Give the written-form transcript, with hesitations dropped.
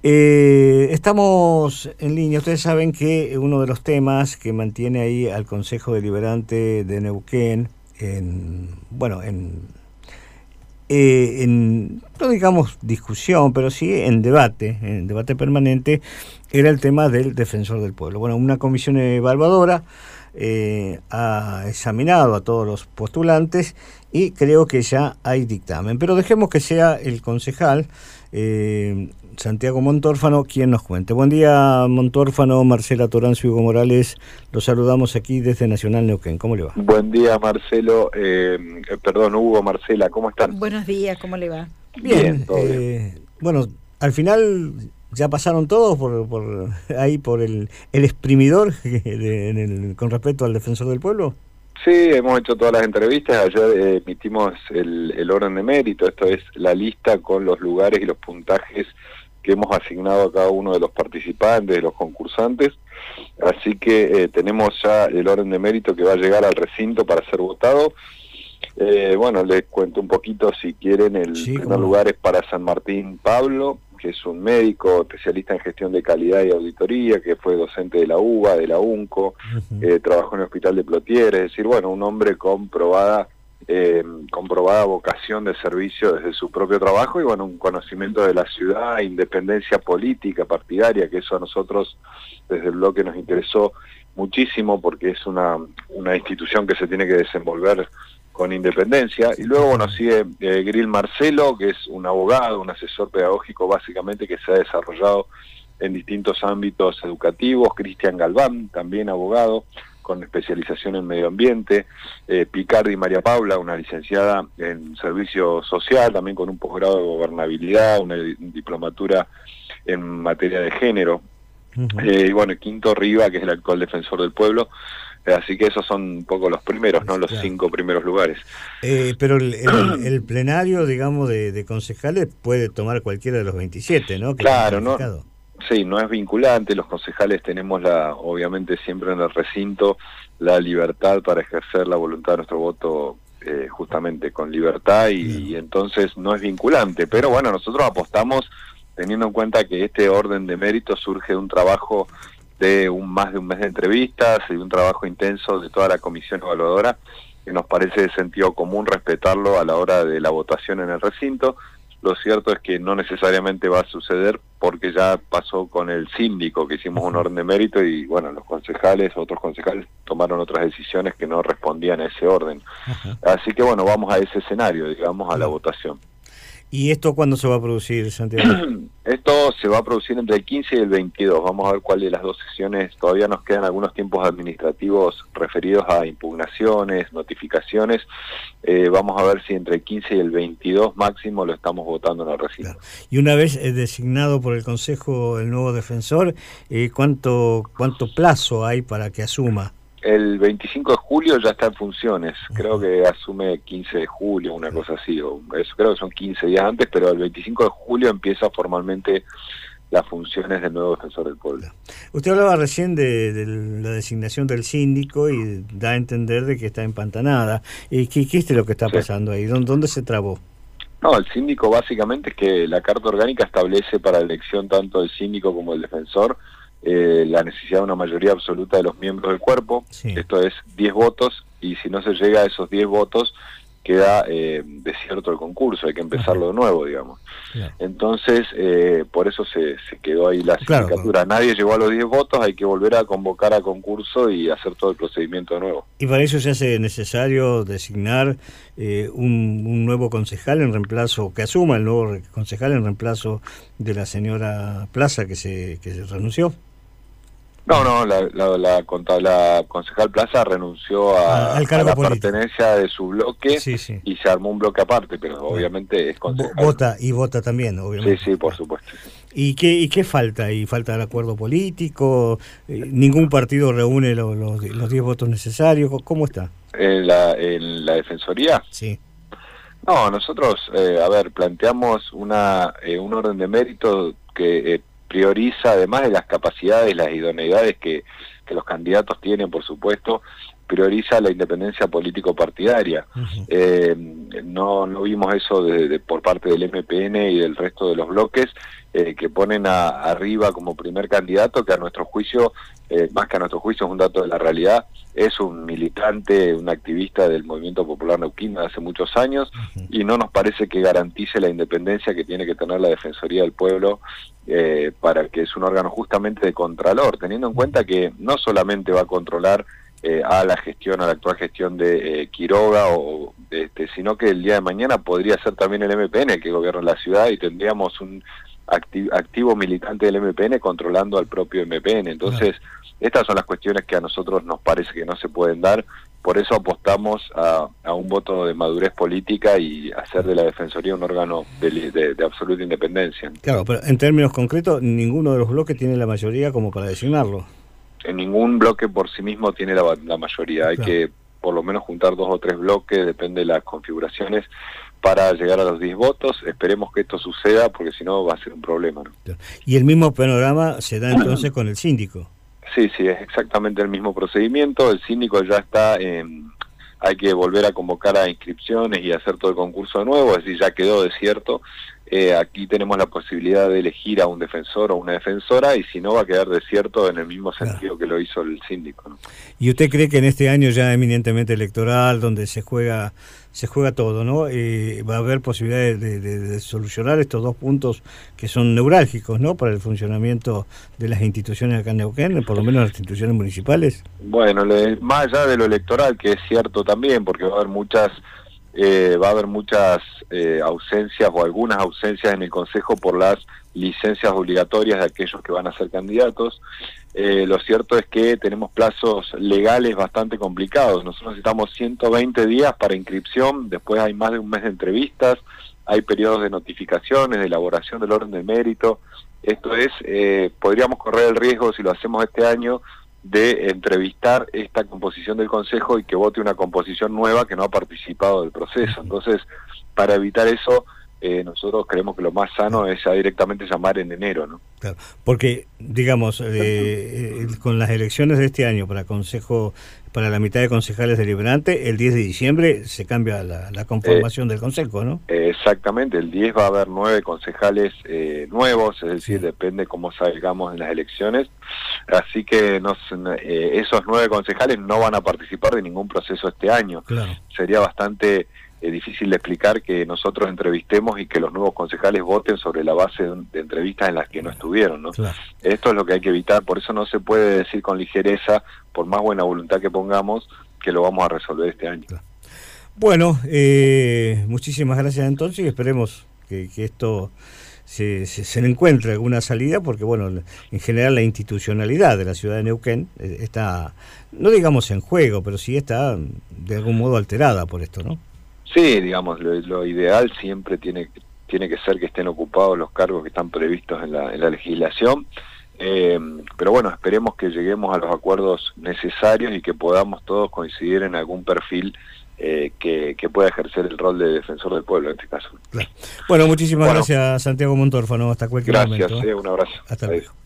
Estamos en línea. Ustedes saben que uno de los temas que mantiene ahí al Consejo Deliberante de Neuquén no digamos discusión, pero sí en debate permanente, era el tema del defensor del pueblo. Bueno, una comisión evaluadora ha examinado a todos los postulantes y creo que ya hay dictamen. Pero dejemos que sea el concejal Santiago Montórfano quien nos cuente. Buen día, Montórfano. Marcela Toranzo y Hugo Morales, los saludamos aquí desde Nacional Neuquén. ¿Cómo le va? Buen día, Marcelo. Hugo, Marcela, ¿cómo están? Buenos días, ¿cómo le va? Bien. Bueno, al final ya pasaron todos por el exprimidor con respecto al defensor del pueblo. Sí, hemos hecho todas las entrevistas. Ayer emitimos el orden de mérito. Esto es la lista con los lugares y los puntajes que hemos asignado a cada uno de los participantes, de los concursantes. Así que tenemos ya el orden de mérito que va a llegar al recinto para ser votado. Bueno, les cuento un poquito si quieren. El primer lugar es para San Martín Pablo, que es un médico especialista en gestión de calidad y auditoría, que fue docente de la UBA, de la UNCO, trabajó en el hospital de Plotier, es decir, bueno, un hombre comprobada vocación de servicio desde su propio trabajo y bueno, un conocimiento de la ciudad, independencia política, partidaria, que eso a nosotros desde el bloque nos interesó muchísimo porque es una institución que se tiene que desenvolver con independencia. Y luego, bueno, sigue Grill Marcelo, que es un abogado, un asesor pedagógico básicamente que se ha desarrollado en distintos ámbitos educativos. Cristian Galván, también abogado, con especialización en medio ambiente. Picardi María Paula, una licenciada en servicio social, también con un posgrado de gobernabilidad, una diplomatura en materia de género. Y bueno, Quinto Riva, que es el actual defensor del pueblo. Así que esos son un poco los primeros, ¿no? Los 5 primeros lugares. Pero el plenario, digamos, de concejales puede tomar cualquiera de los 27, ¿no? Claro, ¿no? Sí, no es vinculante. Los concejales tenemos obviamente siempre en el recinto, la libertad para ejercer la voluntad de nuestro voto justamente con libertad y entonces no es vinculante. Pero bueno, nosotros apostamos teniendo en cuenta que este orden de mérito surge de un trabajo de más de un mes de entrevistas y un trabajo intenso de toda la comisión evaluadora, que nos parece de sentido común respetarlo a la hora de la votación en el recinto. Lo cierto es que no necesariamente va a suceder porque ya pasó con el síndico, que hicimos un orden de mérito y bueno, otros concejales tomaron otras decisiones que no respondían a ese orden. Así que bueno, vamos a ese escenario, digamos, a la votación. ¿Y esto cuándo se va a producir, Santiago? Esto se va a producir entre el 15 y el 22. Vamos a ver cuál de las dos sesiones. Todavía nos quedan algunos tiempos administrativos referidos a impugnaciones, notificaciones. Vamos a ver si entre el 15 y el 22 máximo lo estamos votando en el recinto. Claro. Y una vez designado por el Consejo el nuevo defensor, ¿cuánto plazo hay para que asuma? El 25 de julio ya está en funciones, creo que asume 15 de julio, una cosa así, creo que son 15 días antes, pero el 25 de julio empieza formalmente las funciones del nuevo defensor del pueblo. Usted hablaba recién de la designación del síndico y da a entender de que está empantanada. ¿Qué es lo que está pasando ahí? ¿Dónde se trabó? No, el síndico básicamente es que la Carta Orgánica establece para la elección tanto del síndico como del defensor la necesidad de una mayoría absoluta de los miembros del cuerpo. Esto es 10 votos, y si no se llega a esos 10 votos queda desierto el concurso, hay que empezarlo de nuevo, digamos. Entonces, por eso se quedó ahí la sindicatura. Nadie llegó a los 10 votos, hay que volver a convocar a concurso y hacer todo el procedimiento de nuevo. Y para eso se hace necesario designar un nuevo concejal en reemplazo, que asuma el nuevo concejal en reemplazo de la señora Plaza que se renunció. No, la concejal Plaza renunció a la pertenencia de su bloque y se armó un bloque aparte, pero obviamente es concejal. Vota también, obviamente. Sí, por supuesto. ¿Y qué falta ahí? ¿Falta el acuerdo político? ¿Ningún partido reúne los 10 votos necesarios? ¿Cómo está? ¿En la Defensoría? Sí. No, nosotros, planteamos un orden de mérito que prioriza, además de las capacidades, las idoneidades que los candidatos tienen, por supuesto, prioriza la independencia político-partidaria. No vimos eso por parte del MPN y del resto de los bloques, que ponen arriba como primer candidato, que a nuestro juicio, más que a nuestro juicio es un dato de la realidad, es un militante, un activista del Movimiento Popular Neuquino de hace muchos años, y no nos parece que garantice la independencia que tiene que tener la Defensoría del Pueblo, para que es un órgano justamente de contralor, teniendo en cuenta que no solamente va a controlar a la actual gestión de Quiroga, sino que el día de mañana podría ser también el MPN el que gobierna la ciudad, y tendríamos un activo militante del MPN controlando al propio MPN. Entonces, estas son las cuestiones que a nosotros nos parece que no se pueden dar. Por eso apostamos a un voto de madurez política y hacer de la Defensoría un órgano de absoluta independencia. Claro, pero en términos concretos, ninguno de los bloques tiene la mayoría como para designarlo. En ningún bloque por sí mismo tiene la mayoría. Hay que por lo menos juntar 2 o 3 bloques, depende de las configuraciones, para llegar a los 10 votos. Esperemos que esto suceda, porque si no va a ser un problema, ¿no? Y el mismo panorama se da entonces con el síndico. Sí, es exactamente el mismo procedimiento. El síndico ya está, hay que volver a convocar a inscripciones y hacer todo el concurso de nuevo, es decir, ya quedó desierto. Aquí tenemos la posibilidad de elegir a un defensor o una defensora, y si no va a quedar desierto en el mismo sentido que lo hizo el síndico, ¿no? ¿Y usted cree que en este año ya eminentemente electoral, donde se juega todo, ¿no? Va a haber posibilidades de solucionar estos 2 puntos que son neurálgicos, ¿no?, para el funcionamiento de las instituciones acá en Neuquén, por lo menos las instituciones municipales? Bueno, más allá de lo electoral, que es cierto también, porque va a haber muchas ausencias o algunas ausencias en el Consejo por las licencias obligatorias de aquellos que van a ser candidatos. Lo cierto es que tenemos plazos legales bastante complicados. Nosotros necesitamos 120 días para inscripción, después hay más de un mes de entrevistas, hay periodos de notificaciones, de elaboración del orden de mérito. Esto es, podríamos correr el riesgo, si lo hacemos este año, de entrevistar esta composición del Consejo y que vote una composición nueva que no ha participado del proceso. Entonces, para evitar eso, nosotros creemos que lo más sano es ya directamente llamar en enero, ¿no? Claro, porque, digamos, con las elecciones de este año para la mitad de concejales deliberantes, el 10 de diciembre se cambia la conformación del Consejo, ¿no? Exactamente, el 10 va a haber 9 concejales nuevos, es decir, depende cómo salgamos en las elecciones, así que esos 9 concejales no van a participar de ningún proceso este año. Claro. Sería bastante difícil de explicar que nosotros entrevistemos y que los nuevos concejales voten sobre la base de entrevistas en las que no estuvieron, ¿no? Claro. Esto es lo que hay que evitar, por eso no se puede decir con ligereza, por más buena voluntad que pongamos, que lo vamos a resolver este año. Claro. Bueno, muchísimas gracias entonces, y esperemos que esto se le encuentre alguna salida, porque bueno, en general la institucionalidad de la ciudad de Neuquén está, no digamos en juego, pero sí está de algún modo alterada por esto, ¿no? Sí, digamos, lo ideal siempre tiene que ser que estén ocupados los cargos que están previstos en la legislación, pero bueno, esperemos que lleguemos a los acuerdos necesarios y que podamos todos coincidir en algún perfil que pueda ejercer el rol de defensor del pueblo en este caso. Claro. Bueno, muchísimas gracias, Santiago Montorfano, hasta cualquier momento. Gracias, un abrazo. Hasta luego.